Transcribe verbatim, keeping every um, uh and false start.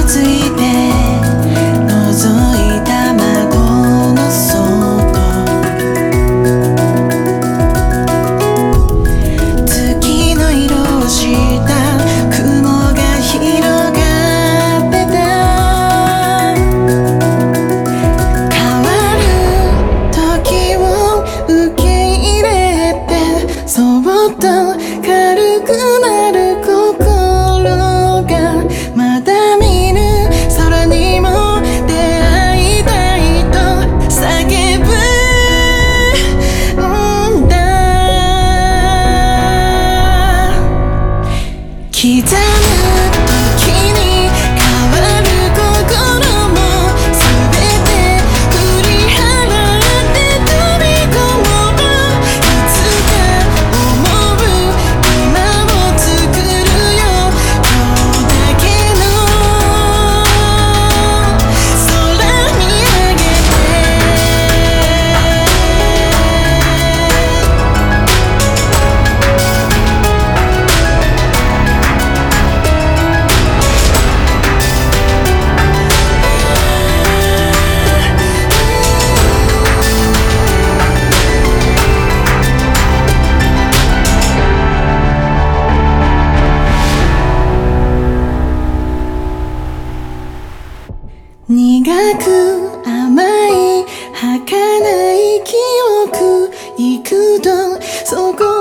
ついて覗いた窓の外、月の色をした雲が広がってた。変わる時を受け入れて、そっと軽くなる心が、まだ見ぬ空にも出会いたいと叫ぶんだ。刻む時に変わる心も全て振り払って飛び込もう。いつか思う今を作るよ。今日だけの空見上げて。苦く甘い儚い記憶、幾度そこ